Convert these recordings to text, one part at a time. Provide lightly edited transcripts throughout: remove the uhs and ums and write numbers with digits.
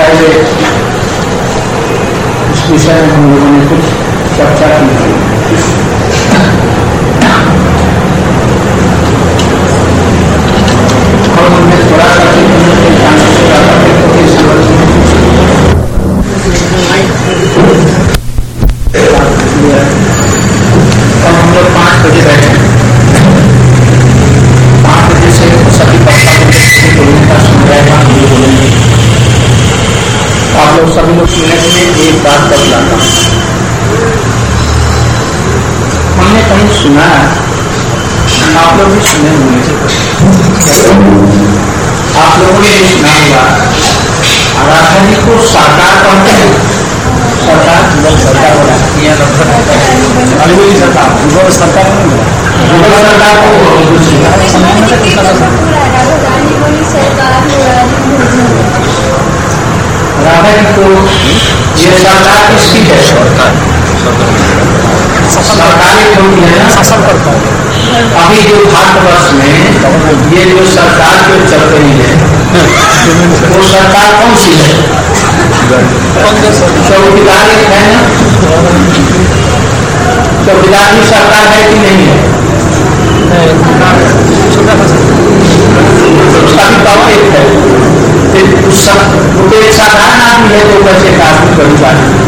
पहले इस विषय में हम लोगों ने कुछ चर्चा की थी। और हमने थोड़ा सा हम लोग 5 बजे बैठे, 5 बजे से सभी का सुन रहेगा, हम लोग बोलेंगे। आप लोग सभी लोग मिनट में एक बात बतलाता हूँ। हमने कहीं सुना, आप लोग भी सुने होंगे, आप लोगों ने भी सुना होगा, राजधानी को सरकार कहते हैं। सरकार सरकार बोला सरकार गूगल सरकार राजधानी को ये सरकार किसकी है? सरकारी होती है ना, शासन करता है। अभी जो भारतवर्ष में ये जो सरकार जो चल रही है वो सरकार कौन सी है? चौकीदार एक है ना, चौकीदार की सरकार है कि नहीं है? उसका भी पावर एक है। तो एक साधारण आदमी है जो कैसे काफी बड़ी बात है।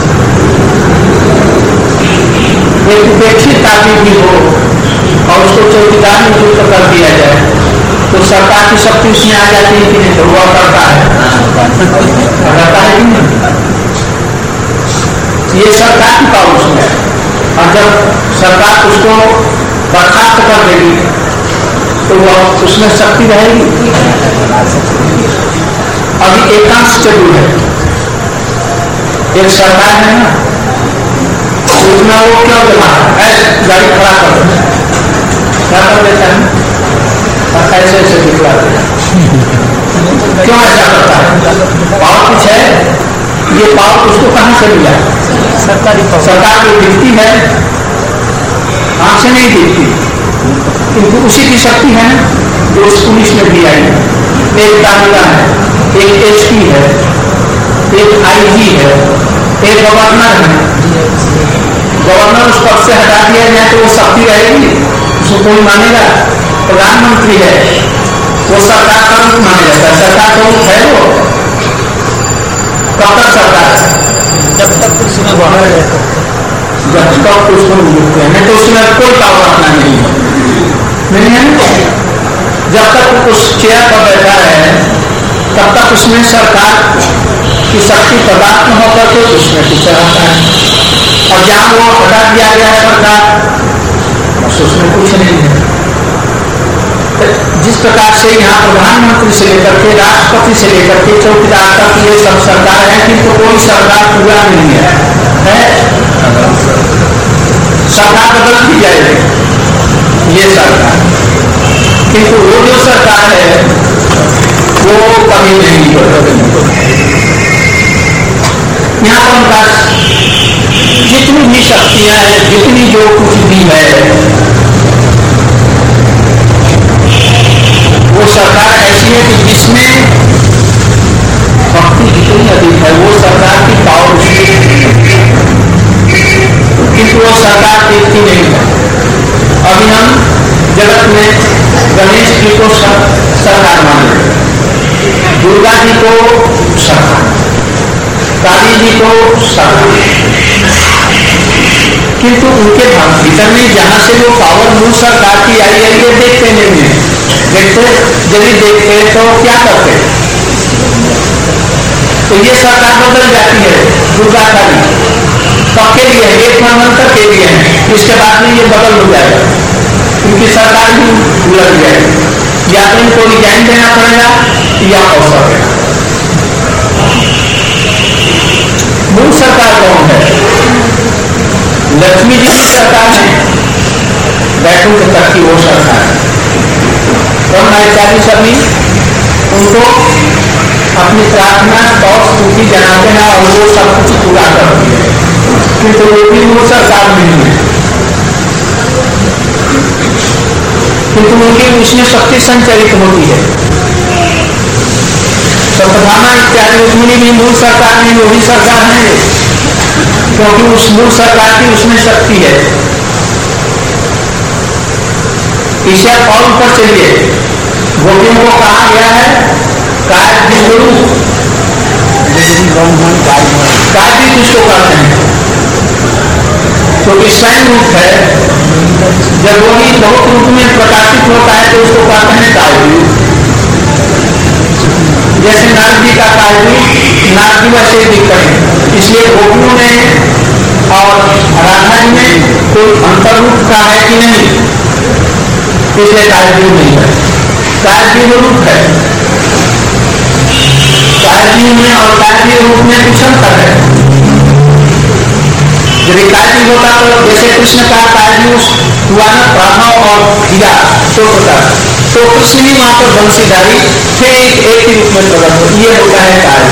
एक उपेक्षित आदमी भी हो और उसको चौकीदार में नियुक्त कर दिया जाए तो सरकार की शक्ति उसमें आ जाती है कि नहीं? तो हुआ करता है कि नहीं? ये सरकार की पावर उसमें है। और जब सरकार उसको बर्खास्त कर देगी तो वह उसमें शक्ति रहेगी। अभी एकांश शेड्यूल है, एक सरकार है ना, उसमें वो क्या करता है? गाड़ी खड़ा कर देता है, क्या कर देता है? और ऐसे ऐसे दिखला देता है। क्यों ऐसा करता है? पावर कुछ है। ये पावर उसको कहां से मिला? सरकारी पावर। सरकार को दिखती है, आंख से नहीं दिखती, किंतु उसी की शक्ति है जो उस पुलिस में भी आई है। एक दारोगा है, एक एसपी है, एक आईजी है, एक गवर्नर है। गवर्नर उस पद से हटा दिया जाए तो वो शक्ति रहेगी, उसको कोई मानेगा? प्रधानमंत्री है, वो सरकार का रूप माना जाता है। सरकार का रूप है वो कब तक सरकार है? जब तक उसमें जब तक उसको नियुक्त है, नहीं तो उसमें कोई पावर अपना नहीं है। जब तक उस चेयर पर बैठा है तब तक उसमें सरकार की शक्ति प्रदान होकर के उसमें कुछ रहता है। और जहां वो हटा दिया गया है सरकार, बस उसमें कुछ नहीं है। जिस प्रकार से यहाँ प्रधानमंत्री से लेकर के राष्ट्रपति से लेकर के चौकीदार तक ये सब सरकार है, किंतु कोई सरकार पूरा नहीं है। सरकार बदल दी जाएगी ये सरकार, किंतु वो जो सरकार है वो कभी नहीं बदलेगी। यहाँ पर उनका जितनी भी शक्तियां हैं, जितनी जो कुछ भी है, वो सरकार ऐसी है कि जिसमें भक्ति जितनी अधिक है वो सरकार की पावर उसकी, किंतु वो सरकार देखती नहीं है। अभी हम जगत में गणेश जी को सरकार माने, दुर्गा जी को सरकार, काली जी को सरकार, किंतु उनके भीतर में जहां से वो पावर मूल सरकार की आई है ये देखते नहीं है। देखते यदि देखते तो क्या करते? तो ये सरकार बदल जाती है। दुर्गा काली कब के लिए? एक मंत्र के लिए है, इसके बाद में ये बदल हो जाएगा, क्योंकि सरकार भी उलट जाएगी। या तो इनको रिजाइन देना पड़ेगा या अवसर देना। मूल सरकार कौन है? लक्ष्मी जी की सरकार है, बैठूं तक की वो सरकार है। और नायचारी सभी उनको अपनी प्रार्थना और स्तुति जनाते हैं और वो सब कुछ पूरा करती है, किंतु वो भी मूल सरकार नहीं है। किंतु उनकी उसमें शक्ति संचरित होती है। सत्यभामा इत्यादि रुक्मिणी भी मूल सरकार नहीं, वही सरकार है, क्योंकि उस मूल सरकार की उसमें शक्ति है। इसे और ऊपर चलिए, गोपियों को कहा गया है कार्य स्वरूप, कार्य किसको कहते हैं? क्योंकि स्वयं रूप है, जब वही बहुत रूप में प्रकाशित होता है तो उसको कहते हैं कार्य। जैसे नारद जी का कार्य नारद जी वैसे दिखते हैं, इसलिए गोपियों में और राधा जी में कोई अंतर रूप का है कि नहीं, इसलिए कार्य नहीं है, कार्य रूप है। कार्य में और कार्य रूप में कुछ अंतर है। यदि कार्य होता तो जैसे कृष्ण का कार्य हुआ ना, ब्रह्मा और हीरा तो होता, तो कृष्ण ही वहां पर बंशीधारी थे, एक ही रूप में प्रकट हो, ये होता है कार्य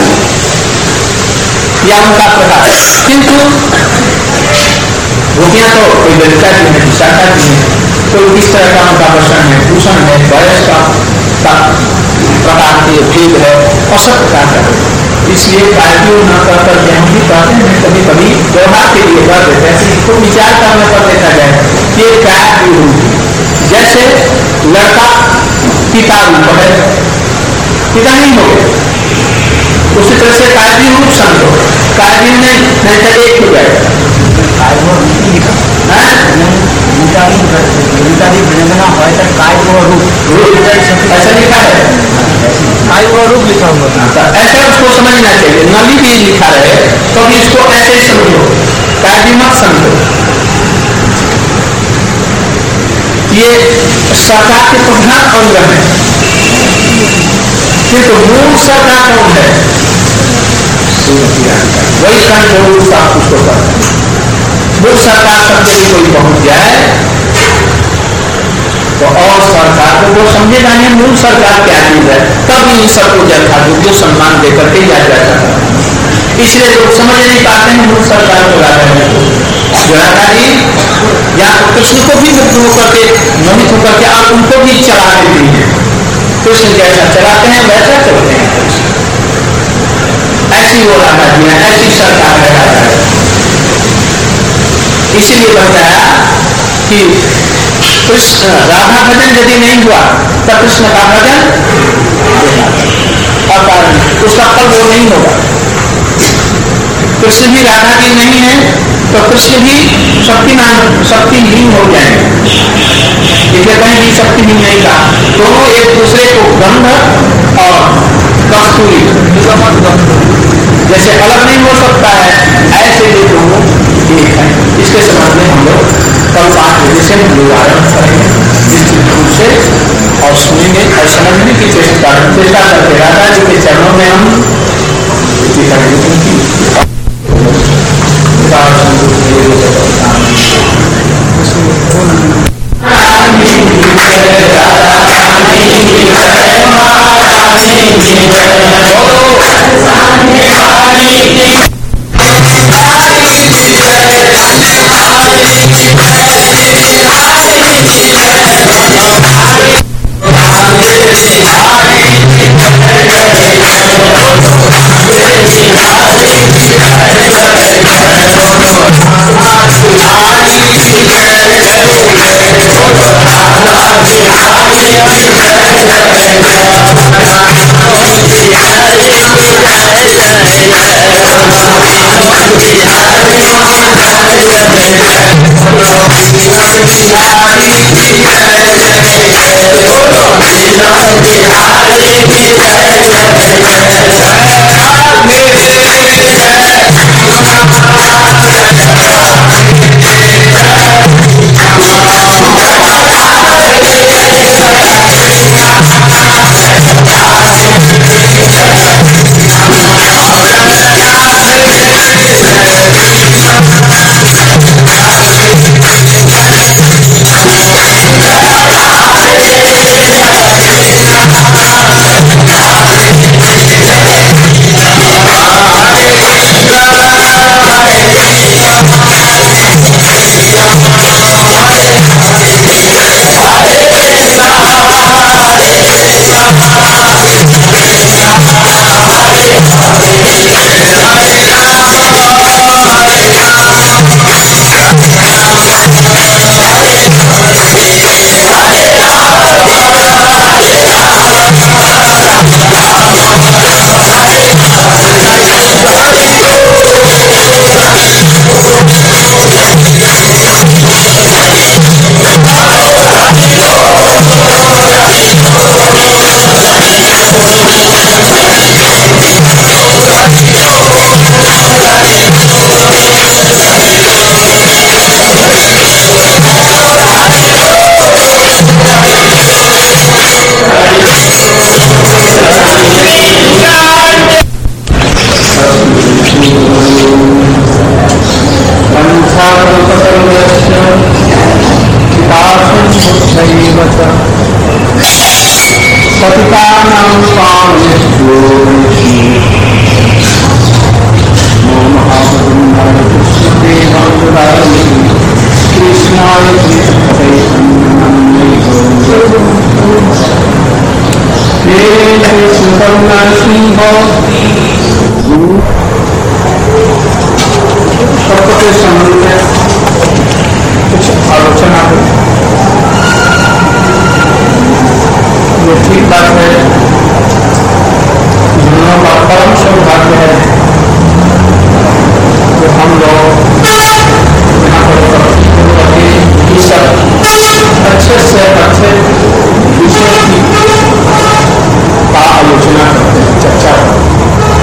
या उनका प्रकाश। किंतु गोपियां तो कोई ललिता जी है, विशाखा जी है, कोई किस तरह का उनका वर्षण है, भूषण है, वयस का प्रकार के भेद है और सब प्रकार का, इसलिए कार्य न कर के हम भी कहते हैं, कभी कभी व्यवहार के लिए कर देते हैं। इसको विचार करने पर देखा जाए कि कार्य रूप, जैसे लड़का पिता रूप है, पिता नहीं हो गया, उसी तरह से कार्य रूप समझो, कार्य नहीं तो एक हो जाएगा। ऐसा लिखा है, रूप लिखा हुआ, ऐसा उसको समझना चाहिए, नली भी लिखा रहे तो भी इसको ऐसे ही समझो, कार्य मत समझो। ये सरकार के प्रधान अंग है, किंतु मूल सरकार कौन है? वही कंट्रोल सब कुछ होता है। मूल सरकार शब्द भी कोई पहुंच जाए तो और सरकार को वो समझेगा नहीं मूल सरकार क्या चीज है, तब इन सबको जथा जो सम्मान देकर के याद जाता है। इसलिए लोग समझ नहीं पाते हैं मूल सरकार को राधा जी या कृष्ण को भी मुक्त होकर के मोहित होकर के आप उनको भी चला देती हैं। कृष्ण जैसा चलाते हैं वैसा चलते हैं, ऐसी वो राधा जी है, ऐसी सरकार है राधा। इसीलिए बताया कि कृष्ण राधा भजन यदि नहीं हुआ तब कृष्ण का भजन और कारण उसका फल वो नहीं होगा। कृष्ण भी राधा जी नहीं है तो कृष्ण भी शक्तिहीन हो जाएंगे, इसलिए कहीं भी शक्तिहीन नहीं कहा। दोनों एक दूसरे को गंध और कस्तूरी जैसे अलग नहीं हो सकता है, ऐसे ये दोनों एक है। इसके संबंध में हम लोग कल 5 बजे से हम लोग आरम्भ करेंगे निश्चित रूप से और सुनेंगे और समझने की चेष्टा करते राधा जी के चरणों में हम पतितानां पावनेभ्यो महावदन्नाय कृष्णदेवाय कृष्णाय सबके संबंध में कुछ आलोचना हो, ये ठीक बात है। दोनों का परम सौभाग्य है जो हम लोग यहाँ पर सब अच्छे से अच्छे विषय की का आलोचना करते हैं, चर्चा करते हैं।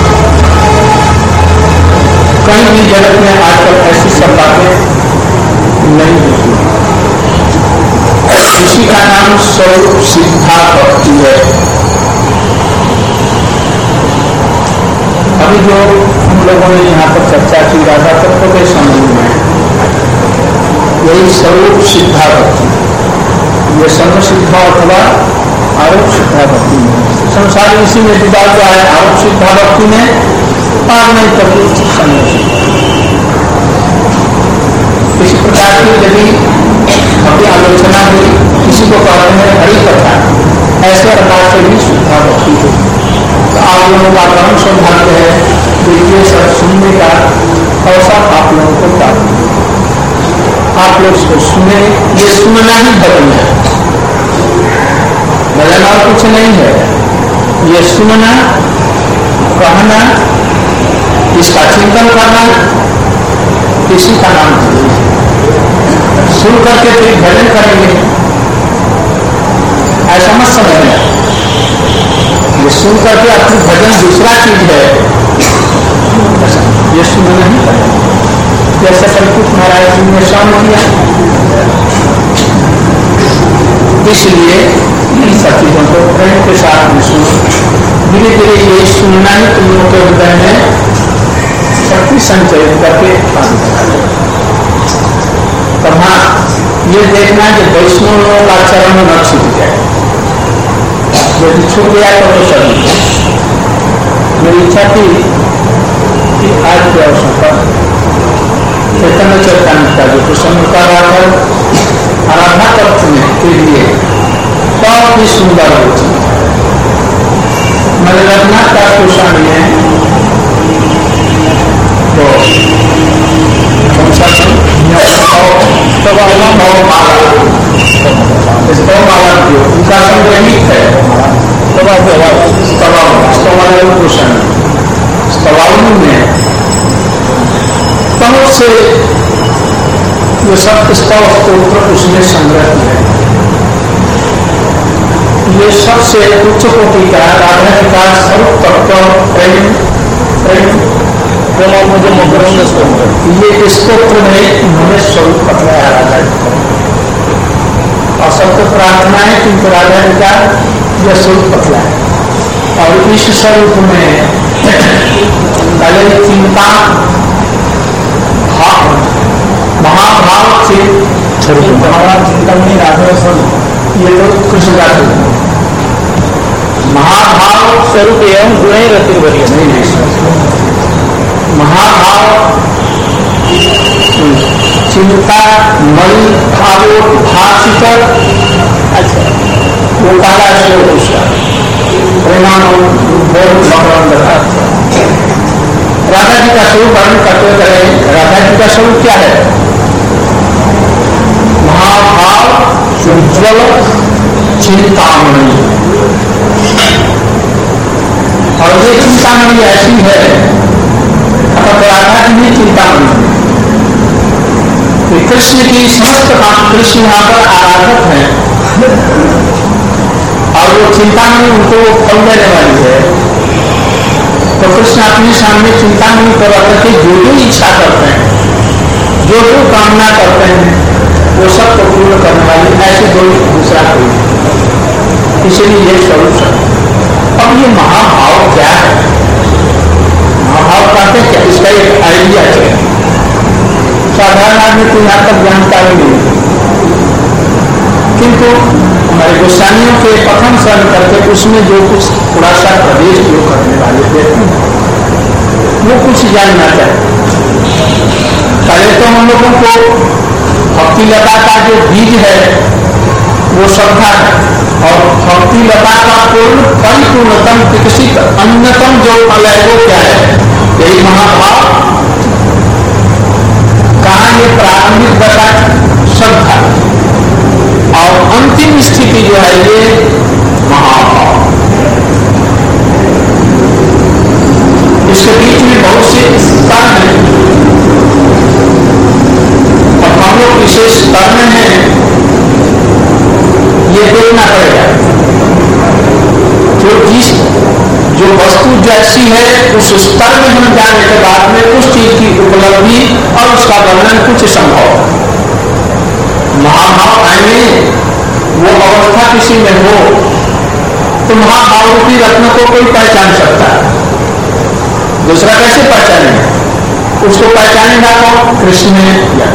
कहीं भी जगत में आजकल ऐसी सब बातें नहीं होती। इसी का नाम स्वरूप सिद्धा भक्ति है। अभी जो हम लोगों ने यहाँ पर चर्चा की राधा तत्व के संबंध में, यही स्वरूप सिद्धा भक्ति, ये सर्व सिद्धा अथवा आरोप सिद्धा भक्ति में संसार इसी में डूबा हुआ है। आरोप सिद्धा भक्ति में पार नहीं करती इसी प्रकार की यदि अपनी आलोचना हुई, किसी को कहते हैं हरि कथा, ऐसे प्रकार से भी शुद्धा भक्ति हो। तो आप लोगों का परम सौभाग्य है कि ये सब सुनने का अवसर आप लोगों को प्राप्त। आप लोग इसको सुने, ये सुनना ही भजन है, भजन और कुछ नहीं है। ये सुनना, कहना, इसका चिंतन करना, इसी का नाम है। सुन करके फिर भजन करेंगे ऐसा मत समझना। ये सुन करके अपनी भजन दूसरा चीज है, ये सुनना नहीं पड़ेगा। जैसे कलकुट महाराज जी ने शाम किया, इसलिए इन सब चीजों को प्रेम के साथ में सुनो। धीरे धीरे ये सुनना ही तुम लोगों के हृदय में शक्ति संचरित करके तब हाँ, ये देखना कि वैष्णवों का चरण न छूट जाए। यदि छूट गया तो सभी। मेरी इच्छा थी कि आज के अवसर पर चैतन्य चैतन्य का जो प्रसंग कर रहा था आराधना करने के लिए बहुत ही सुंदर होती है। रघुनाथ दास गोस्वामी है तो उनका संग्रहित है में बहुत से जो सब स्तव स्त्रोत्र उसने संग्रह किया है। ये सबसे उच्च कोटि का राधा जी का स्वरूप तत्व प्रेम मुझे मकरंद स्तोत्र, ये स्तोत्र में उन्होंने स्वरूप बतलाया राधा जी को। और सबको प्रार्थना है कि राधा जी का यह स्वरूप बतलाए। और इस स्वरूप में पहले चिंता महाभाव चिंतन में राधा स्वरूप, ये तो कृष्ण का स्वरूप महाभाव स्वरूप एवं गुण रति वरीय नहीं महाभाव चिंता मणि भाषित। अच्छा, वो काला स्वरूप उसका राधा जी का स्वरूप वर्णन करते रहे। राधा जी का स्वरूप क्या है? महाभाव उज्ज्वल चिंतामणि। और ये चिंतामणि ऐसी है, अब राधा जी भी चिंतामणि। कृष्ण की समस्त कृष्ण यहाँ पर आराधक है और वो चिंतामणि उनको फल देने वाली है। तो कृष्ण अपने सामने चिंतामणि को रख के जो जो इच्छा करते हैं, जो जो कामना करते हैं, वो सब को पूर्ण करने वाली ऐसे दो दूसरा कोई। इसलिए ये स्वरूप है। अब ये महाभाव क्या है? महाभाव कहते क्या? इसका एक आइडिया चाहिए। साधारण आदमी को यहाँ तक जानकारी नहीं। किंतु हमारे गोस्वामियों के कथन श्रवण करके उसमें जो कुछ थोड़ा सा प्रवेश जो करने वाले व्यक्ति वो कुछ जानना चाहिए। पहले तो हम लोगों को भक्ति लता का जो बीज है वो श्रद्धा है, और भक्ति लता का पूर्ण परिपूर्णतम विकसित अन्यतम जो फल है वो क्या है? यही महाभाव। कहाँ ये प्रारंभिक दशा श्रद्धा, और अंतिम स्थिति जो है ये महाभाव। इसके बीच में बहुत से स्तर हैं, और हम लोग विशेष स्तर में हैं ये देखना पड़ेगा। जो वस्तु जैसी है उस स्तर में हम जाने के बाद में उस चीज की उपलब्धि और उसका वर्णन कुछ संभव। महाभाव आएंगे, वो अवस्था किसी में हो तो महाभाव रूपी रत्न को कोई पहचान सकता है, दूसरा कैसे पहचाने? उसको पहचानेगा तो कृष्ण या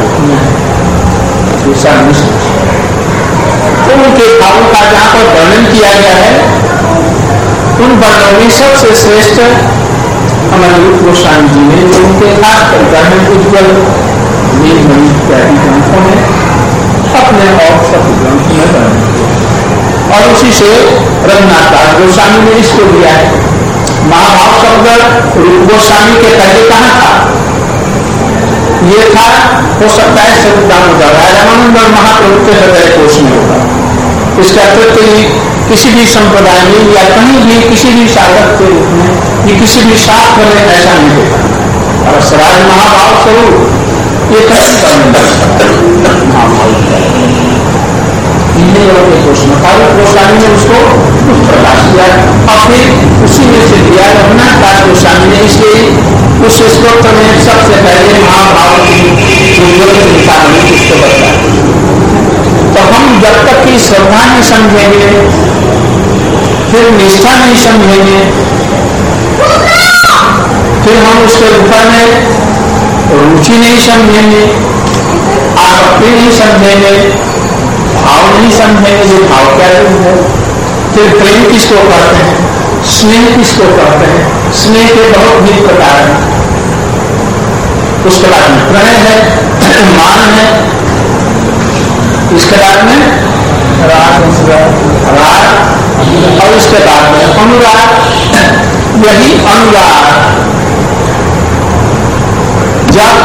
दूसरा मिश्र। तो उनके भावों का जहां पर वर्णन किया गया है उन वर्णों में सबसे श्रेष्ठ हमारे रूप गोस्वामी जी ने जो उनके खास परिकर में उज्ज्वल नीलमणि इत्यादि ग्रंथों में अपने और सब ग्रंथ में वर्णन किया, और उसी से रघुनाथ दास गोस्वामी ने इसको दिया है। महाभाव शब्द रूप गोस्वामी के पहले कहाँ था? ये था, हो सकता है दामोदर रामानंद और महाप्रभु के हृदय कोश में होगा। इसका प्रति किसी भी संप्रदाय में या कहीं भी किसी भी साधक के रूप में या किसी भी शास्त्र में ऐसा नहीं देखा। और सराज महाभाव स्वरूप ये कहीं गोस्वामी ने उसको कुछ प्रकाश किया, और फिर उसी में से दिया रघुनाथ दास गोस्वामी ने। इसलिए उस स्तोत्र में सबसे पहले महाभाव की उसको बताया। तो हम जब तक की श्रद्धा नहीं समझेंगे, फिर निष्ठा नहीं समझेंगे, फिर हम उसके ऊपर में रुचि नहीं समझेंगे, आसक्ति नहीं समझेंगे, भाव नहीं समझेंगे जो भाव क्या है, फिर प्रेम किसको कहते हैं, स्नेह किसको कहते हैं। स्नेह के बहुत भी प्रकार हैं। उसके बाद में प्रणय है, मान है, इसके बाद में राग, और इसके बाद में अनुराग। यही अनुराग जब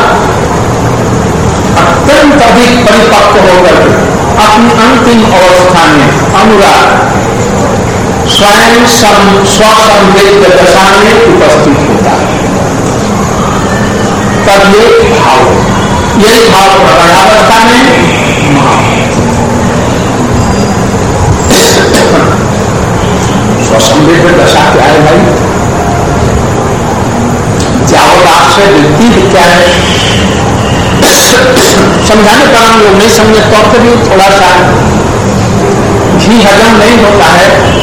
अत्यंत अधिक परिपक्व होकर अपनी अंतिम अवस्था में अनुराग स्वयं स्वसंवेद दशा में उपस्थित होता है, तब ये भाव, यही भाव प्रकरणावस्था में स्वसंवेद दशा क्या है भाई? जावदाश्रय वृत्ति क्या है? समझाने पर हम लोग नहीं समझे तो भी थोड़ा सा घी हजम नहीं होता है,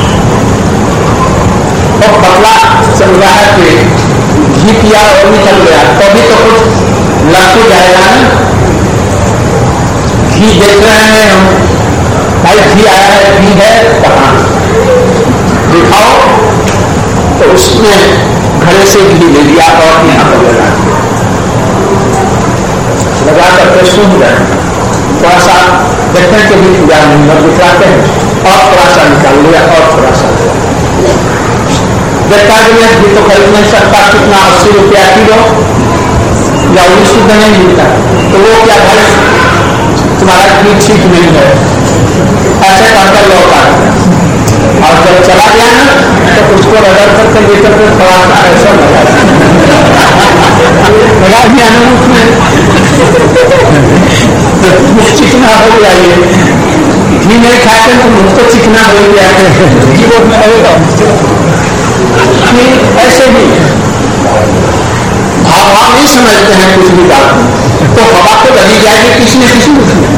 और पतला चल रहा है कि घी पिया और निकल गया, तभी तो कुछ लग तो जाएगा ना। घी देख रहे हैं हम, भाई घी आया है, घी है कहाँ दिखाओ, तो उसमें घड़े से घी ले लिया और यहाँ पर लगा करके सुन रहे, थोड़ा सा देखने के भी पूजा नहीं दिखलाते हैं, और थोड़ा सा निकाल लिया और थोड़ा सा देखता घी तो खरीद नहीं सकता, कितना 80 रुपया किलो या वही शुद्ध नहीं मिलता, तो वो क्या भाई तुम्हारा घी ठीक नहीं है ऐसे कहकर लौटा, और जब चला गया ना तो उसको रगड़ करके लेकर के थोड़ा सा ऐसा लगा दिया ना उसमें चिकना हो गया। ये घी नहीं खाते तो मुझको चिकना हो गया, ऐसे भी भाव नहीं समझते हैं कुछ भी बात, तो हवा तो लगी जाएगी किसी न किसी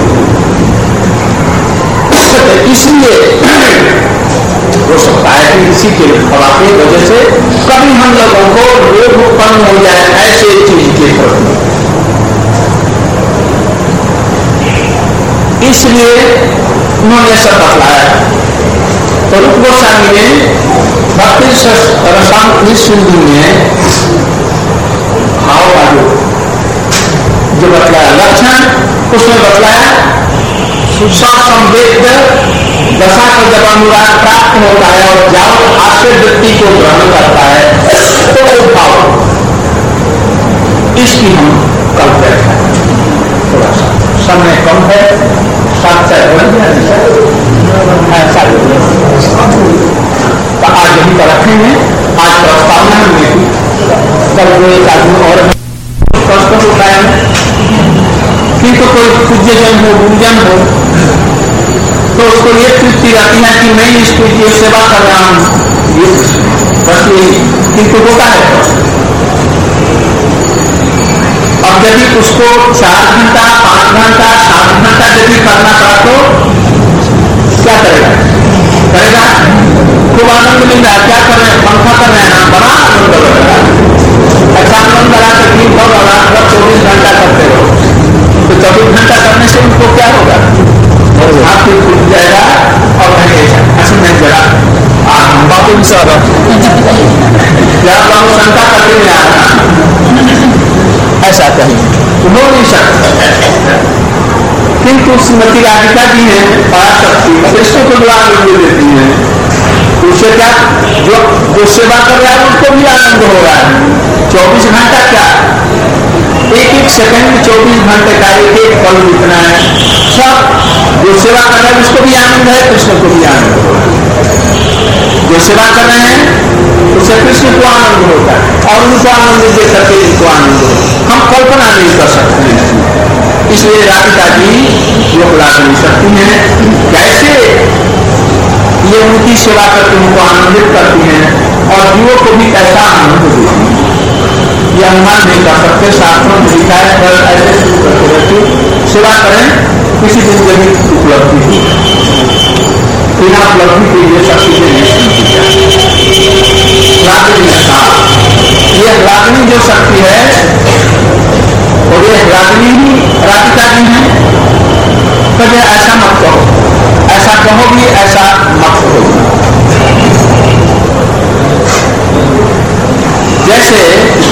इसलिए हो सकता है कि इसी के हवा की वजह से कभी हम लोगों को रोग उत्पन्न हो जाए ऐसे चीज के प्रति। इसलिए उन्होंने सब बतलाया। तो रूप गोस्वामी ने भक्ति रसामृत सिंधु में भाव का जो बतलाया लक्षण, उसमें बतलाया संवेद दशा को जब अनुराग प्राप्त होता है और जाओ आश्रय वृत्ति को ग्रहण करता है तो वो भाव, इसकी हम कल बैठा थोड़ा सा समय कम है, 7 बन गया तो आज यही पर रखेंगे। आज प्रस्तावना में कल को एक आदमी और प्रश्न उठाया कि तो कोई पूज्य जन हो, गुरुजन हो, तो उसको ये तृप्ति रहती है कि मैं इस की सेवा कर रहा हूं, ये किंतु होता है। अब यदि उसको 4 घंटा 5 घंटा 7 घंटा यदि करना पड़ा तो क्या करेगा? करेगा, खूब आनंद मिल रहा है, क्या कर रहे हैं, पंखा कर रहे हैं ना, बड़ा आनंद लग रहा है। अच्छा आनंद लगा कर दिन भर रात 24 घंटा करते हो, तो 24 घंटा करने से उनको क्या होगा? हाथ भी फूट जाएगा और नहीं जरा बाबू सारा क्या बाबू शंका करने में आ रहा, ऐसा कहीं हो नहीं सकता। किंतु श्रीमती राधिका जी ने पराशक्ति कृष्ण को बड़ा आनंद देती है, उससे क्या जो सेवा कर रहा है उसको भी आनंद हो रहा है। 24 घंटा क्या, एक सेकंड 24 घंटे का एक पल बीतना है, सब जो सेवा कर रहे हैं उसको भी आनंद है, कृष्ण को भी आनंद हो रहा है। जो सेवा कर रहे हैं उससे कृष्ण को आनंद होता है और उनको आनंद दे करके इनको आनंद हो, हम कल्पना नहीं कर सकते हैं। इसलिए राधिका जी योग लागनी शक्ति है, कैसे ये उनकी सेवा करके उनको आनंदित करती हैं और जीवों को भी कैसा आनंद देती है, ये अनुमान नहीं कर सकते। शास्त्रों में लिखा है पर ऐसे शुरू करते रहते सेवा करें, किसी दिन जब उपलब्धि हुई बिना उपलब्धि के लिए शक्ति के लिए ये रागनी जो शक्ति है और ये रागनी ही राधिका जी है। कभी ऐसा मत कहो, ऐसा कहोगी ऐसा मत कहोगी। जैसे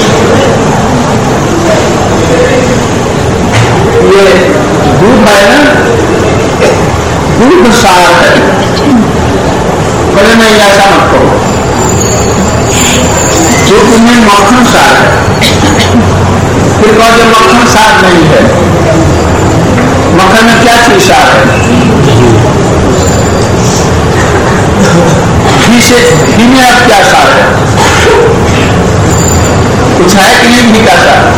ये दूध है ना, दूध सार है, कभी नहीं ऐसा मत कहो। दूध में मक्खन सार है, फिर कहो जो मक्खन सार नहीं है। मक्खन में क्या चीज सार है? घी में अब क्या सार है? कुछ है कि नहीं घी का सार?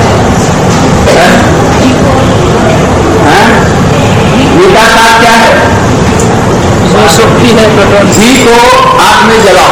घी का सार क्या है? शक्ति है। घी को आग में जलाओ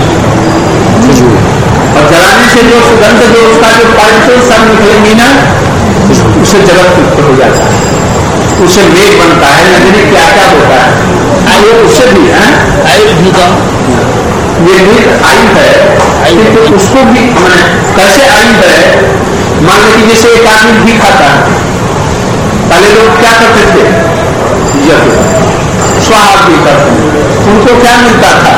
और जलाने से जो सुगंध जो उसका जो पार्टिकल सब निकलेंगी ना, उससे जगत तृप्त हो जाता है, उससे मेघ बनता है, नजरे क्या क्या होता है। आयु उससे भी है, आयु भी का ये भी आयु है, तो उसको भी मैंने कैसे आयु है। मान लो कि जैसे एक आदमी घी खाता है, पहले लोग क्या करते थे, स्वाहा भी करते हैं, उनको क्या मिलता था?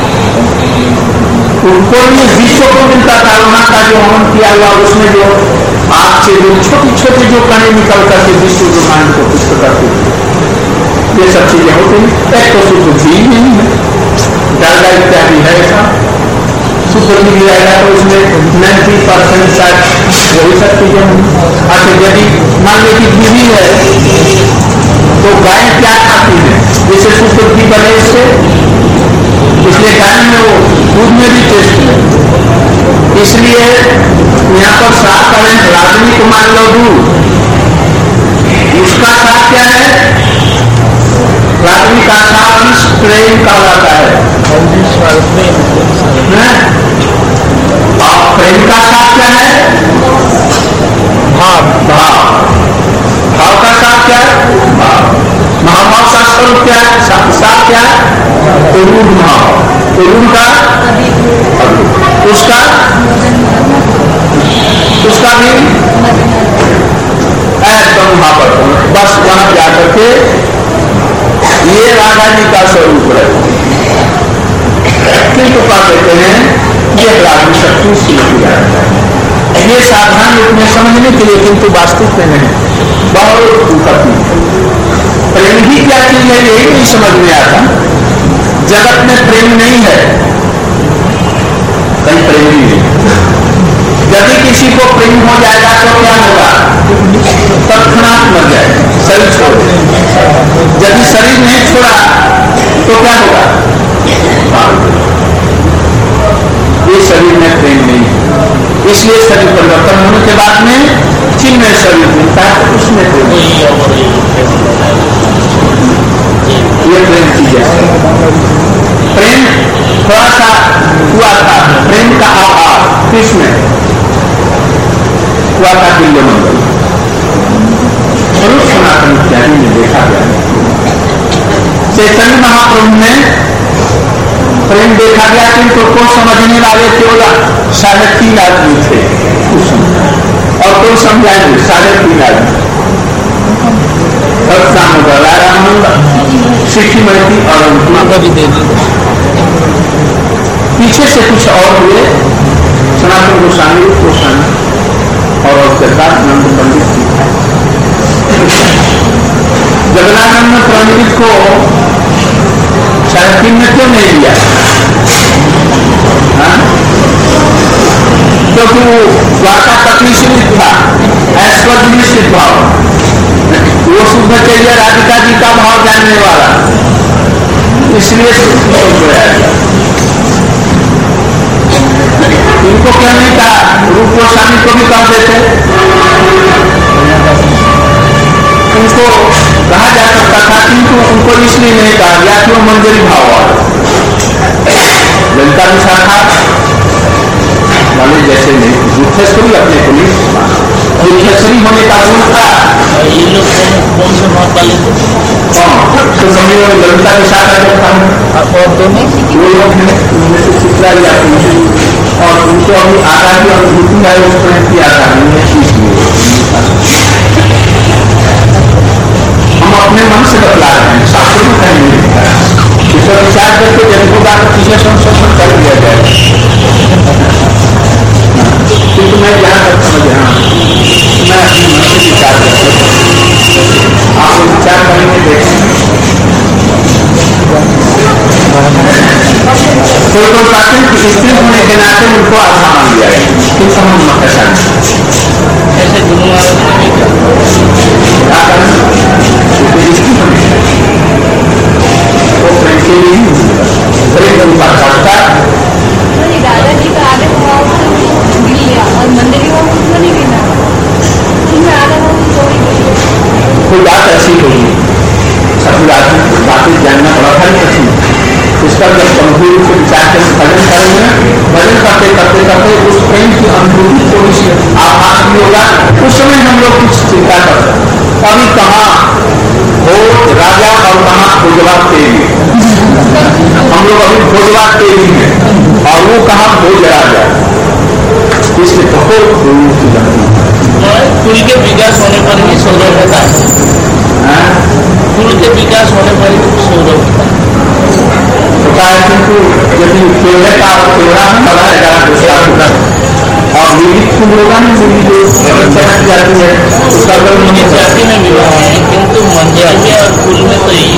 उनको भी विश्व को मिलता था। वहां का जो हवन किया हुआ उसमें जो आग से जो छोटी छोटी जो कणे निकल करके विश्व ब्रह्मांड को पुष्ट करते थे, ये सब चीजें होती हैं। एक तो शुद्ध घी नहीं है, डालडा इत्यादि है, ऐसा शुद्ध घी रहेगा तो उसमें 90% शायद वही सब चीजें होंगी। अच्छा यदि मान लो कि घी है तो गाय क्या खाती है, जैसे शुद्ध घी बने इससे, इसलिए गाय में वो दूध में भी टेस्ट है। इसलिए यहाँ पर साफ करें, रागनी को मान लो दूध, उसका साथ क्या है? रागनी का साथ प्रेम का होता है, और प्रेम का साथ क्या है? भाव। भाव भाव का साथ क्या है? भाव। महाभाव का स्वरूप क्या है? साथ क्या है? रूढ़ भाव। रूढ़ का उसका भी एकदम वहां पर बस वहां जाकर के ये राधा जी का स्वरूप है। किंतु क्या कहते हैं, ये राधु शक्ति सीखी जाता है। ये साधारण रूप में समझने के लिए, किंतु वास्तविक में नहीं, बहुत कठिन। प्रेम ही क्या चीज है यही नहीं समझ में आता। जगत में प्रेम नहीं है, कहीं प्रेम ही नहीं। यदि किसी को प्रेम हो जाएगा तो क्या होगा, तत्क्षणात मर जाएगा, शरीर छोड़ देगा। यदि शरीर नहीं छोड़ा तो क्या होगा, ये शरीर में प्रेम नहीं है। इसलिए शरीर परिवर्तन होने के बाद में चिन्मय शरीर मिलता है, उसमें प्रेम, ये प्रेम चीज है। प्रेम थोड़ा सा हुआ था, प्रेम का आभाव किसमें हुआ था, दिल्ली मंगल स्वरूप सनातन इत्यादि में देखा गया। चैतन्य महाप्रभु में प्रेम देखा गया, किंतु को समझने वाले केवल 3.5 आदमी थे उस समय, और कोई समझाएंगे 3.5 आदमी, रामानंद, सिद्धि महती और पीछे से कुछ और हुए, सनातन गोस्वामी और उसके साथ नंद पंडित जी। जगदानंद पंडित को 3.5 में क्यों नहीं लिया, क्योंकि वो द्वारका तक निश्चित था, ऐश्वर्य निश्चित भाव, वो शुद्ध चैया राधिका जी का भाव जानने वाला, इसलिए इनको क्या नहीं कहा, रूप गोस्वामी को भी कह देते, उनको कहा जा सकता था, किंतु उनको इसलिए नहीं कहा गया कि वो मंजरी भाव वाले ललिता विशाखा वाले जैसे नहीं, दुखेश्वरी अपने को नहीं, दुखेश्वरी होने का गुण था। ये लोग कौन से भाव वाले थे, तो समझे ललिता विशाखा जो था, और दोनों वो लोग उनमें से चित्रा जाती है, और उनको अभी आधा की अनुभूति है, उस प्रेम की आधा नहीं है। हम अपने मन से बतला रहे हैं, शास्त्र में कहीं नहीं लिखा है। इस पर विचार करके जब होगा तो पीछे संशोधन कर दिया जाए, किंतु मैं जहाँ तक समझ रहा हूँ, मैं अपने मन से विचार करते आप विचार करेंगे, देखेंगे कोई कोई कहते हैं कि स्त्री होने के नाते उनको आधा मान लिया है, किंतु हम ऐसा नहीं, ऐसे गुरु महाराज वो प्रेम के लिए प्रेम रूपा करता दादाजी का आधे भाव गिर लिया और मंदिर भाव उसमें नहीं गिरना, आधा भाव कोई बात ऐसी होगी, सभी बातें जानना बड़ा भारी कठिन है। इसका जब गंभीर रूप से विचार के भजन करेंगे, भजन करते करते करते उस प्रेम की अनुभूति थोड़ी सी आभास भी होगा, उस समय हम लोग कुछ चिंता करते हैं, अभी कहाँ हो राजा और कहाँ भोजवा तेरी, हम लोग अभी भोजवा तेरी में, और वो कहाँ भोज राजा, इसलिए बहुत कुल के विकास होने पर भी सौरभ होता है, कुल के विकास होने पर भी सौरभ होता है, किंतु यदि पेड़ का पेड़ा बढ़ाएगा दूसरा और विविध कुल होगा ना, विविध जाती है उसका जाति में भी है, किंतु मंजाती और कुल में तो यही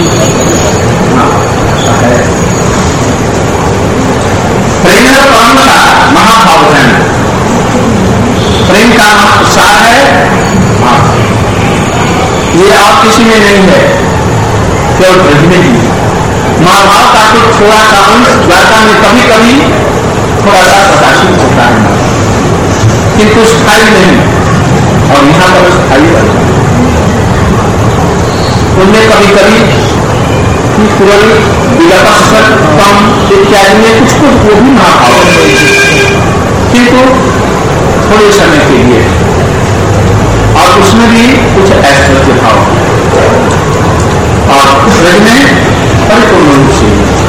प्रेम का महाभाव है, प्रेम का सार है, ये आप किसी में नहीं है, केवल ब्रह्म में ही। महाभाव का कुछ थोड़ा सा अंश द्वारका में कभी कभी थोड़ा सा प्रकाशित होता है, किंतु स्थायी नहीं, और यहाँ पर स्थायी रहता है। उनमें कभी कभी कम इत्यादि में कुछ कुछ वो भी महाभाव है, किंतु थोड़े समय के लिए, और उसमें भी कुछ ऐश्वर्य भाव, और ब्रज में परिपूर्ण रूप से।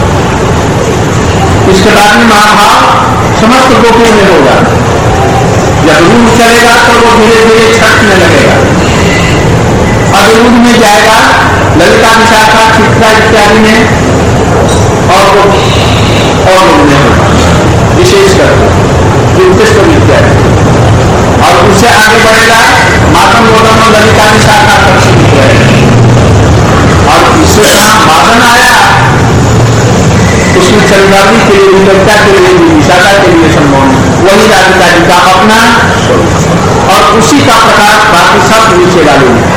इसके बाद में महाभाव समस्त गोपियों में होगा, जब रूप चलेगा तो वो धीरे धीरे छटने लगेगा, और रूप में जाएगा ललिता विशाखा चित्रा इत्यादि में और लोग ने विशेष करके उत्कृष्ट इत्यादि, और उससे आगे बढ़ेगा मातम गोदम और ललिता विशाखा दक्षिण रहेगा। और इससे जहां वादन आया उसमें चंद्रावली के लिए, ललिता के लिए, विशाखा के लिए संभव वही राधिका जी का अपना और उसी का प्रकाश बाकी सब नीचे डालेंगे।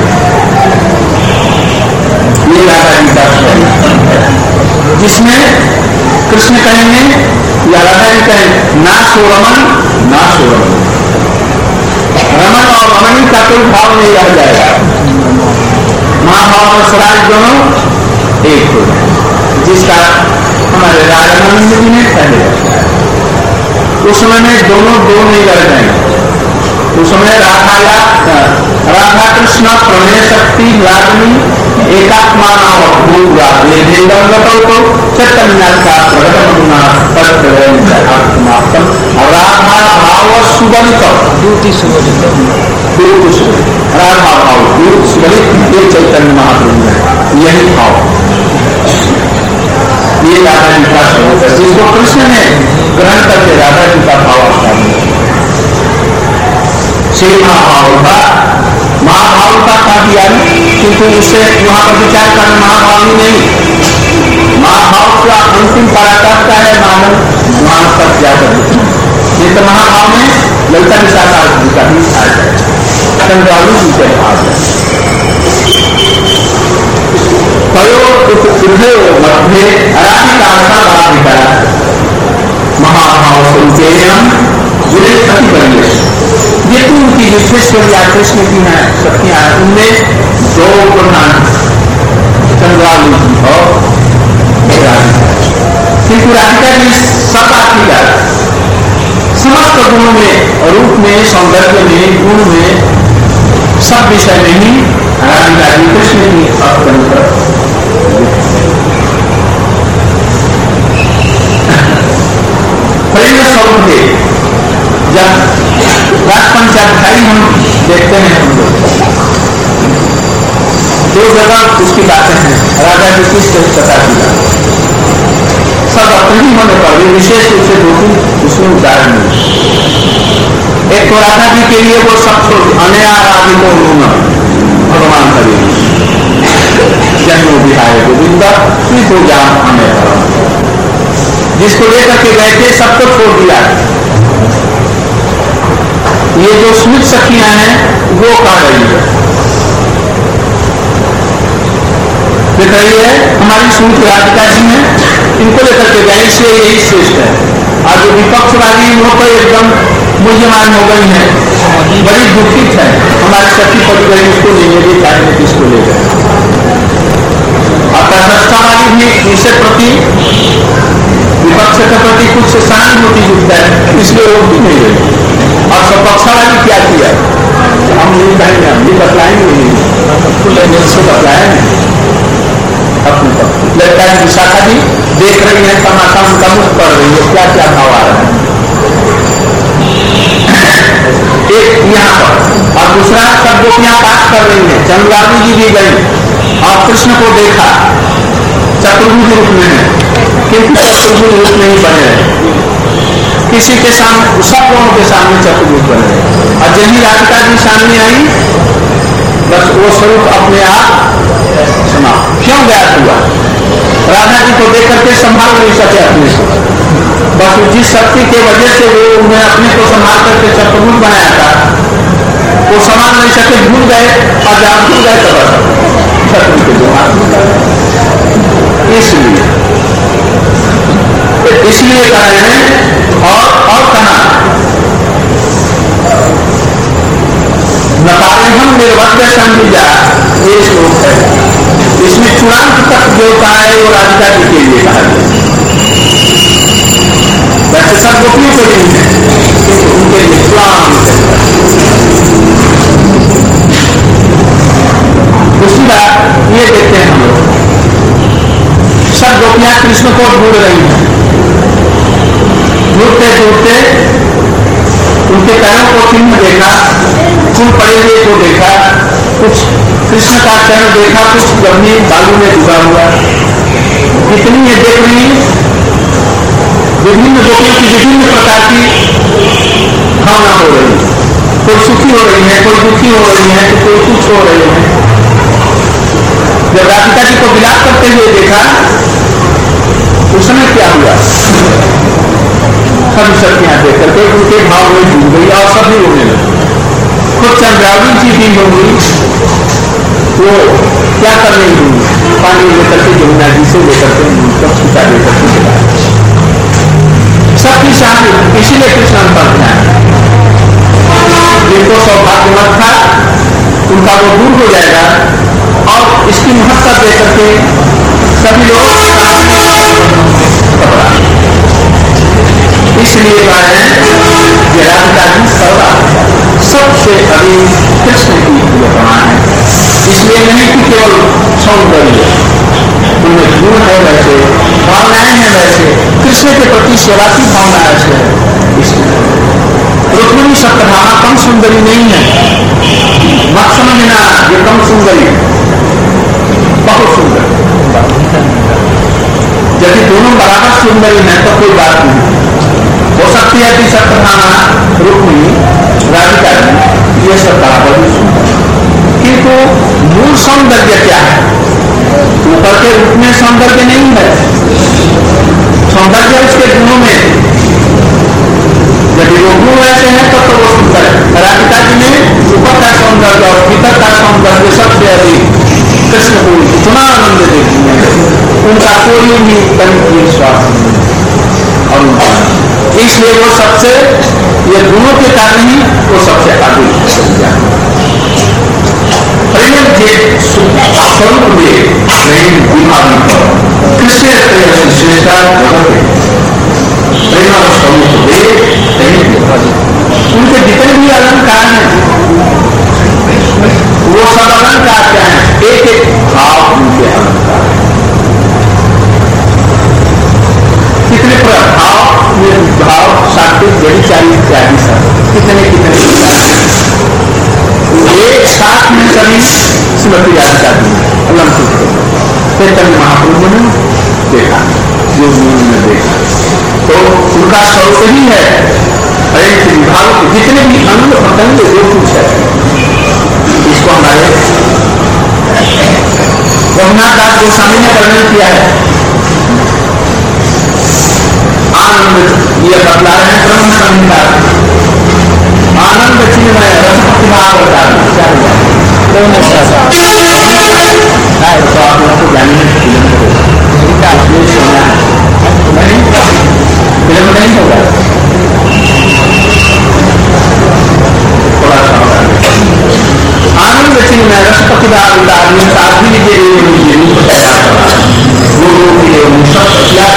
ये राधा जी का स्वरूप जिसमें कृष्ण कहेंगे या राधा जी कहेंगे ना सो रमन ना सो रमन, रमन और रमणी का कोई भाव नहीं रह जाएगा। महाभाव और स्वराज दोनों एक हो जाए, जिसका हमारे राजानंद जी ने पहले उस समय में दोनों दो नहीं रह जाएंगे। उस समय राधा कृष्ण प्रणय शक्ति रागनी एकात्मा चैतन्य का राधा भाव सुबलित द्यूति सुबलित राधा भाव द्यूत सुबलित ये चैतन्य महाप्रभु है, यही भाव ये राधा जी का स्वरूप है जिसको कृष्ण ने ग्रहण करके राधा जी का भाव स्थापित श्री महाभाव का दिया, क्योंकि उससे वहां पर विचार करना महाभावी नहीं, महाभाव का अंतिम पराकाष्ठा है मानव वहां तक जाकर नहीं तो महाभाव में ललिता विशाखा जी का भी आ जाए, चंद्रावली जी के भाव है। मध्य राधिका महाभाव स्वरूप ये तो उनकी विश्वेश्वर या कृष्ण की है शक्तियां हैं, उनमें दो प्रधान चंद्रावली जी और राधिका, किंतु राधिका जी सपात्मिका समस्त गुणों में, रूप में, सौंदर्य में, गुण में, सब विषय में ही राधिका जी कृष्ण की अत्यंत प्रेम स्वरूप है। जब राजपंचाध्यायी हम देखते हैं हम लोग दो जगह उसकी बातें हैं, राजा जी किस प्रकार की सब अपनी होने पर भी विशेष रूप से दो तीन उसमें उदाहरण है। एक तो राधा जी के लिए वो सब अनयाराधि को होना भगवान करेगी जन्म विहाय गोविंद को ज्ञान आने जिसको लेकर के गए थे सबको छोड़ दिया। ये जो स्मित सखियां हैं वो कहा रही है, देख रही है हमारी स्मित राधिका जी हैं, इनको लेकर के गए इसलिए यही श्रेष्ठ है। और जो विपक्षवादी वो तो एकदम मूल्यमान हो गई है, बड़ी दुखित है, हमारी सखी पड़ गई उसको लेने के चाहे किसको ले गए। और तटस्थवादी भी इससे प्रति विपक्ष के प्रति कुछ सहानुभूति जुटता है, इसलिए वो भी नहीं गई। और सपक्षवादी क्या किया, हम नहीं कहेंगे, हम भी बतलाएंगे नहीं, उसको बतलाया नहीं अपने पक्ष। लगता है विशाखा जी देख रही है तमाशा, उनका मुख पड़ रही है, क्या क्या भाव आ रहा है एक यहाँ पर। और दूसरा सब गोपियां बात कर रही है, चंद्रावली जी भी गई और कृष्ण को देखा चतुर्भुज रूप में है, किंतु चतुर्भुज रूप में ही बने रहे, किसी के सामने सब लोगों के सामने चतुर्भुज बने रहे। और जही राधिका जी सामने आई बस वो स्वरूप अपने आप सुना क्यों ज्ञात हुआ, राधा जी को देख करके संभाल नहीं सके अपने से, बस जिस शक्ति के वजह से वो उन्हें अपने को संभाल करके चतुर्भुज बनाया था वो संभाल नहीं सके, भूल गए और जहां भूल गए तो बस शत्रु के जो हाथ निकल गए। इसलिए कह रहे हैं और कहा नकारे हम निर्बद्ध संविदा ये श्लोक है, इसमें चूड़ांत तक जो कहा है वो राधिका जी के लिए कहा गया, वैसे सब गोपियों के लिए है किंतु उनके लिए चूड़ांत। दूसरी बात ये देखते हैं हम लोग सब गोपियां कृष्ण को ढूंढ रही हैं, ढूंढते ढूंढते उनके पैरों को चिन्ह देखा, फूल पड़े हुए को देखा, कुछ कृष्ण का चरण देखा, कुछ गंभीर बालू में डूबा हुआ। कितनी है देख रही है, विभिन्न गोपियों की विभिन्न प्रकार की भावना हो रही है। कोई सुखी हो रही है, कोई दुखी हो रही है, तो कोई कुछ हो रही है। जब राधिका जी को विलाप करते हुए देखा उस समय क्या हुआ, सभी शक्तियां देख करके उनके भाव में डूब गई और सभी रोने लगे। खुद चंद्रावली जी भी होंगी, वो क्या कर रही होंगी, पानी लेकर के यमुना जी से लेकर के छूटा लेकर के चला। सबकी शांति, इसीलिए कृष्ण पर ध्यान, जिनको सौभाग्य मत था उनका वो दूर हो जाएगा और इसकी महत्ता देकर के सभी लोग इसलिए कहा कि राधिका जी सर्वा सबसे अधिक कृष्ण की प्रियतमा है। इसलिए नहीं कि केवल सौंदर्य, उनमें गुण है वैसे, भावनाएं हैं वैसे, कृष्ण के प्रति सेवा की भावना ऐसे है। इसलिए रुक्मिणी सप्तभामा कम सुंदरी नहीं है, मत समझना ये कम सुंदरी, बहुत सुंदर। यदि दोनों बराबर सुंदरी है तो कोई बात नहीं, हो सकती है कि सप्तभामा, रुक्मिणी, राधिका जी ये सब बराबर ही सुंदर, किंतु मूल सौंदर्य क्या है, ऊपर के रूप में सौंदर्य नहीं है, सौंदर्य उसके गुणों में। यदि वो गुण ऐसे हैं तब तो वो सुंदर है। राधिका जी ने ऊपर का सौंदर्य और भीतर का सौंदर्य सबसे अधिक कृष्ण को इतना आनंद देती है, उनका कोई भी विश्वास नहीं, और इसलिए वो सबसे, ये गुणों के कारण ही वो सबसे आगे चल जाए। प्रेम के स्वरूप में प्रेम विभागी पर कृष्ण श्रेष्ठा प्रेम स्वरूप दे उनके जितने भी अलंकार हैं वो सब अलंकार क्या है, एक एक भाव उनके अलंकार, कितने प्रभाव भाव सात्विक जड़ीचारी इत्यादि सब कितने कितने एक साथ में सभी स्मृति राधिका दी अलंकृत चैतन्य महाप्रभु ने देखा, योगियों ने देखा, तो उनका स्वरूप ही है प्रेम के विभाग के जितने भी अंग प्रतंग जो कुछ है। इसको हमारे रघुनाथ दास गोस्वामी ने वर्णन किया है। आनंद ये बतला रहे हैं ब्रह्म संहिता, आनंद चिन्मय रस प्रतिभा अवतार क्या हुआ, तो आप लोगों को जानने की फिल्म करो, सुना है नहीं, फिल्म नहीं होगा, थोड़ा सा आनंद चिन्मय रस प्रतिभा अवतार में साधु के रूप तैयार करा, वो लोग सब प्रत्याश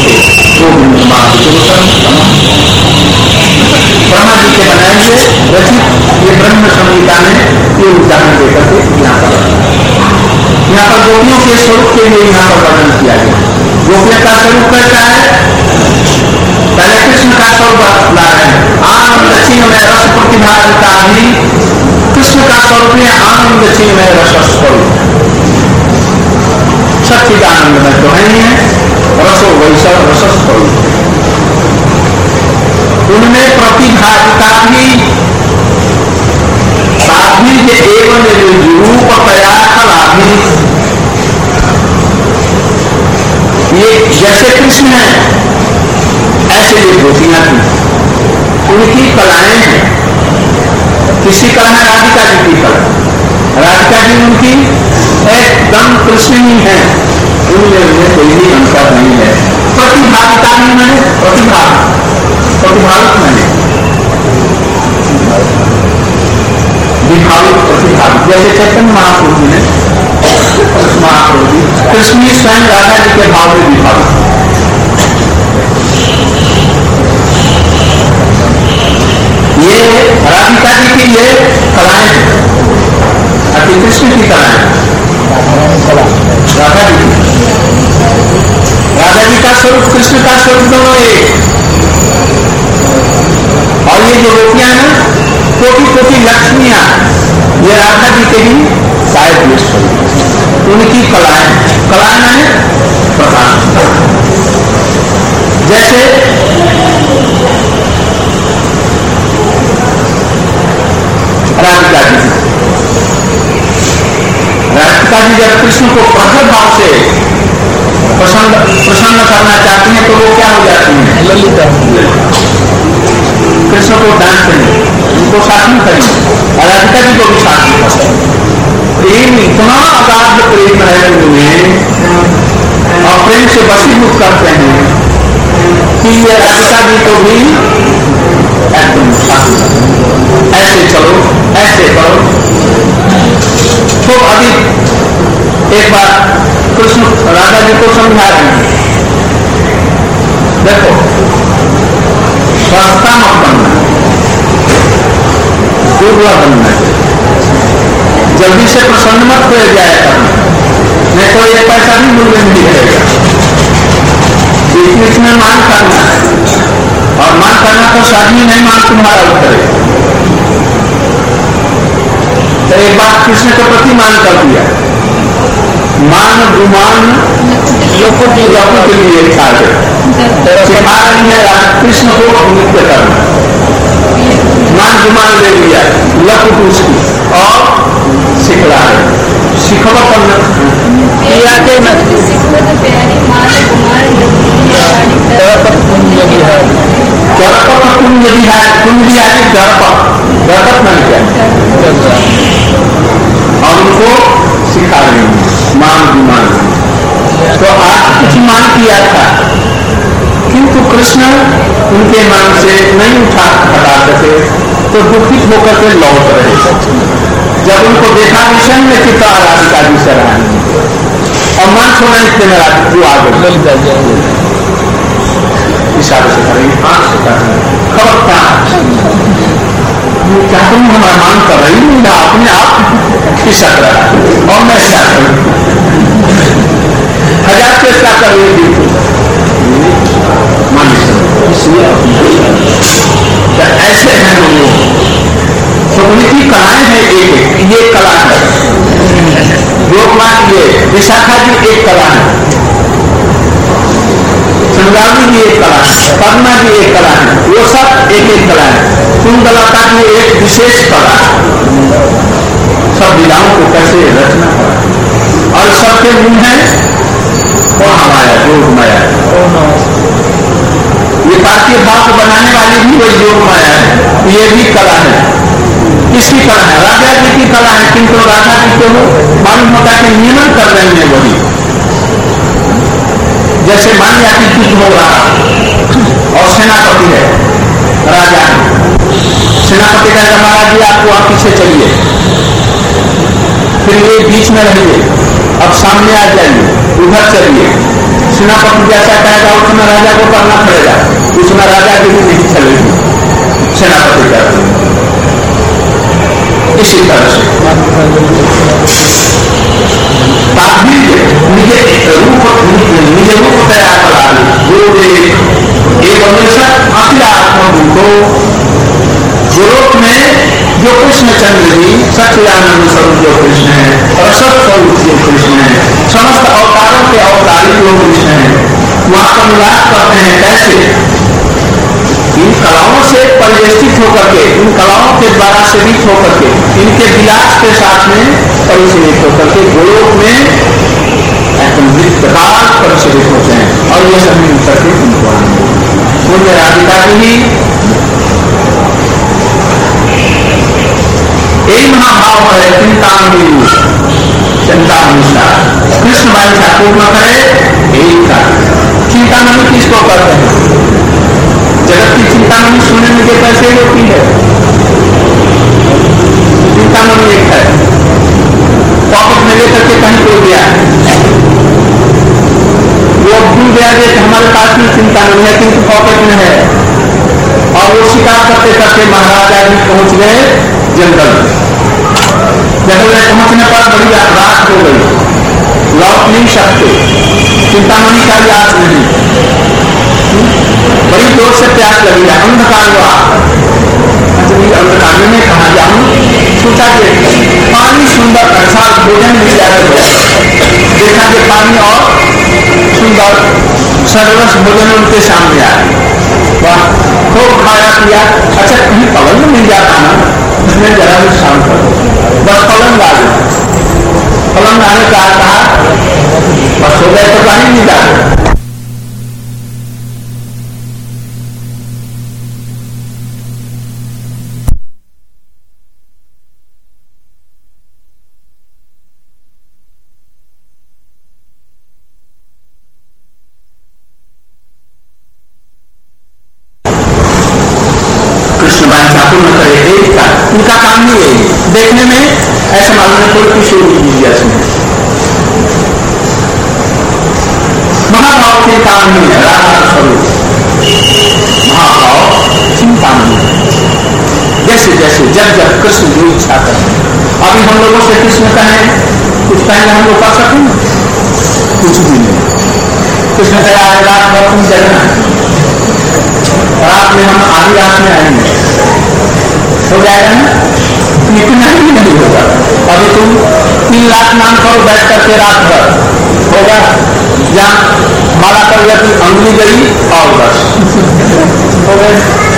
ब्रह्मा जी के बनाए हुए रचित ये ब्रह्म संहिता में ये उदाहरण देकर के यहाँ पर गोपियों के स्वरूप के लिए यहाँ पर वर्णन किया गया। गोपियों का स्वरूप कैसा है, पहले कृष्ण का स्वरूप ला रहे हैं, आनंद चिन्मय रस प्रतिभा भी कृष्ण का स्वरूप है, आनंद चिन्मय रस स्वरूप सच्चिदानंद में तो है ही है, रसो वैसा रस स्वरूप उनमें प्रतिभागिता भी साध्वी के एवं रूप प्रयासलाभि, ये जैसे कृष्ण है ऐसे ये गोपियां थी, उनकी कलाएं हैं। किसकी कला है, राधिका जी की कला, राधिका जी उनकी एकदम कृष्ण ही है, उनमें कोई भी अंतर नहीं है। प्रतिभागिता नहीं मैंने प्रतिभाग, प्रतिभावित मैंने विभावित प्रतिभावित, जैसे चैतन्य महाप्रभु जी ने महाप्रभु जी कृष्ण स्वयं राधा जी के भाव में विभावित, ये राधिका जी की ये कलाएं हैं, अति कृष्ण की कलाएं, राधा जी का स्वरूप कृष्ण का स्वरूप दोनों एक। और ये जो गोपियां हैं कोटि कोटि लक्ष्मियां ये राधा जी के ही साहित्य स्वरूप, उनकी कलाएं है प्रकाश। जैसे राधिका जी जब कृष्ण को प्रखर भाव से प्रसन्न करना चाहती हैं तो वो क्या हो जाती हैं? ललिता। कृष्ण को डांटते हैं, उनको शासन करें, और राधिका जी को भी शासन करते हैं। प्रेम इतना अगाध प्रेम है उनमें, और प्रेम से वशीभूत करते हैं कि ये राधिका जी को भी एकदम ऐसे चलो, ऐसे करो। तो अभी एक बार कृष्ण राधा जी को समझा रहे हैं, देखो सस्ता मत बनना, दुर्लभ बनना, जल्दी से प्रसन्न मत हो जाया करना, नहीं तो एक पैसा भी मूल्य नहीं रहेगा। बीच में मान करना है, और मान करना तो शादी नहीं, मान तुम्हारा उतरेगा। तो एक बात कृष्ण के प्रति मान कर दिया, मान गुमान लोगों के लिए सिखा रही है कृष्ण को नृत्य करना। मान गुमान ले लिया लकुट उसकी, और सिखला है सिखवा करना गणपत नहीं क्या, और उनको सिखा रही हूँ मान गुमान। तो आज कुछ मान किया था, किंतु कृष्ण उनके मान से नहीं हटाते थे, तो दुखित होकर के लौट रहे। जब उनको देखा विषय में कि राधिका जी से रहा और मान छोड़ा इतने में जो आगे इशारे से करेंगे, आंख से करेंगे, खबर क्या तुम हमारा मान कर रही हूँ, मैं अपने आप खिसक रहा और मैं क्या करूँ, हजार चेष्टा कर रही थी मान। ऐसे हैं हम लोग, तो उनकी कलाएं हैं, एक ये कला है लोकनाथ, ये विशाखा जी एक कला है, संग्रामी जी एक कला है, पद्मा जी एक कला है, वो सब एक एक कला है। कुंडलता की एक विशेष कला है, सब लीलाओं को कैसे रचना करा, और सबके गुण है महामाया, योग माया। ये पार्थिव भाव को बनाने वाली भी वही योग माया है, ये भी कला है। किसकी कला है? राजा जी की कला है, किंतु राजा जी को मालूम होता है कि नियमन कर रहे हैं वही। जैसे मान लिया कि युद्ध हो रहा और सेनापति है, राजा सेनापति का महाराज जी आप वहां पीछे चलिए, फिर ये बीच में रहिए, अब सामने आ जाइए, उधर चलिए। सेनापति जैसा कहेगा उसमें राजा को करना पड़ेगा, उसमें राजा की भी नहीं चलेगी, सेनापति का। इसी तरह से निज रूप तैयार करा गोलोक में जो कृष्णचंद्र जी सच्चिदानंद स्वरूप जो कृष्ण है, रसद स्वरूप जो कृष्ण है, समस्त अवतारों के अवतारी जो कृष्ण है, वहां पर निवास करते हैं। कैसे? इन कलाओं से परिवेष्टित होकर के, इन कलाओं के द्वारा सेवित होकर के, इनके विलास के साथ में परिसेवित होकर के गोलोक में एकदम प्रकार परिसेवित होते हैं, और ये सब मिल करके उनको आनंद राधिका जी एक महाभाव है। चिंता कृष्ण भाई ठाकुर न करे एक का चिंतामणि किसको करते हैं? जगत की चिंतामणि सुनने में के कैसे होती है? चिंतामणि एक है, पॉकेट में लेकर के कहीं को गया, वो भूल गया कि हमारे पास में चिंतामणि है किंतु पॉकेट में है, और वो शिकार करते करते महाराजा जी पहुंच गए जंगल में। जंगल में पहुंचने पर बड़ी रात हो गई, लौट नहीं सकते, चिंतामणि का याद नहीं, बड़ी जोर से प्यास लगी है, अंधकार हुआ, बलकांड में कहा जाऊं, सोचा कि पानी सुंदर अच्छा भोजन मिल जाए तो देखा कि पानी और सुंदर सरलस भोजन उनके सामने आया। वाह, खूब खाया पिया। अच्छा कहीं पलंग मिल जाता ना, उसने जरा भी शांत कर बस पलंग आ गया। पलंग आने का कहा बस हो गए तो पानी नहीं जाता। उनका काम नहीं है। देखने में ऐसा मालूम है कोई किशोरी जी जैसे महाभाव के काम नहीं है। राधा स्वरूप महाभाव चिंता नहीं है। जैसे जैसे जब जब कृष्ण जो इच्छा करें। अभी हम लोगों से कृष्ण कहें कुछ पहले हम लोग कर सकें कुछ भी नहीं। कृष्ण कह रहा है रात भर तुम जगना, रात में हम आधी रात में आएंगे, हो जाएगा ना? इतना ही नहीं होगा। अभी तुम 3 लाख नाम करो बैठ करके रात भर, होगा? जहाँ माला कर जाती अंगुली गई और बस हो गए।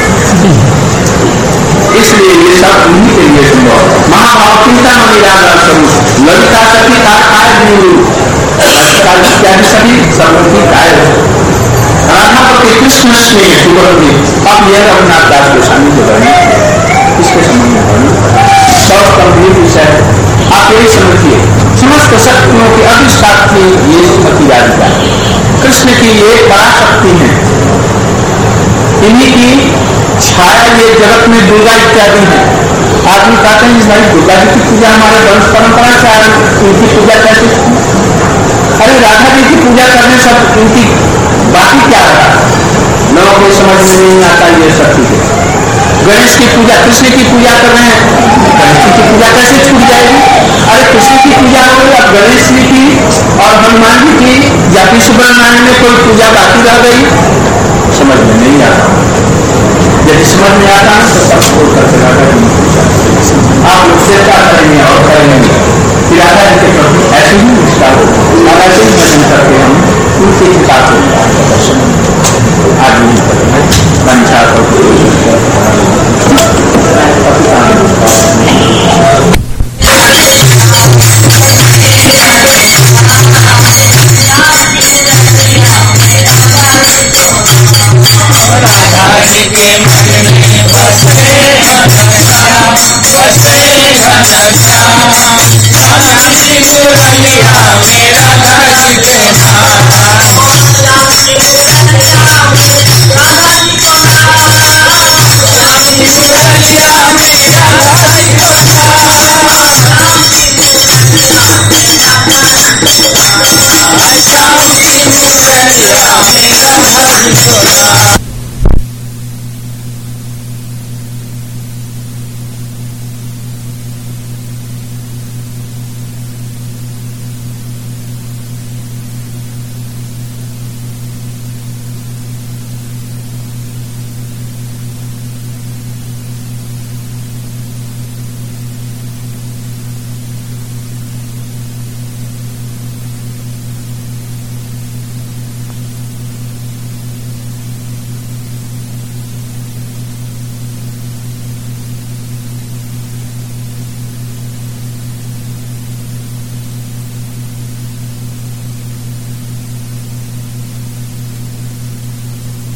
इसलिए ये सब उन्हीं के लिए संभव। महाभाव चिंता मनी राधा स्वरूप ललिता सखी का काय गुरु इत्यादि सभी सबकी काय राधा पति कृष्ण स्नेह सुगंधी। अब यह रघुनाथ दास गोस्वामी जो बने इसके संबंध में बहुत गंभीर विषय। आप यही समझिए समस्त शक्तियों की अधिष्ठात्री ये श्रीमती राधिका कृष्ण की ये पराशक्ति है। इन्हीं की छाया ये जगत में दुर्गा इत्यादि है। आदमी कहते हैं भाई दुर्गा जी की पूजा हमारे वंश परंपरा से आ रही, उनकी पूजा कैसे? अरे राधा जी की पूजा करने सब उनकी बाकी क्या रहा? लोगों को समझ में नहीं आता ये सब चीजें। गणेश की पूजा कृष्ण की पूजा कर रहे हैं, गणेश जी की पूजा कैसे छूट जाएगी? अरे कृष्ण की पूजा हो गई, अब गणेश जी की और हनुमान जी की या फिर सुब्रह्मण्य में कोई पूजा बाकी रह गई? समझ में नहीं आता। यदि समझ में आता है तो सब छोड़ करके राधा जी की पूजा आप उससे क्या करेंगे और करेंगे कि राधा जी के प्रति ऐसे ही निष्ठा हो और ऐसे ही भजन करके हम उनके किताब को दर्शन आदमी वंशा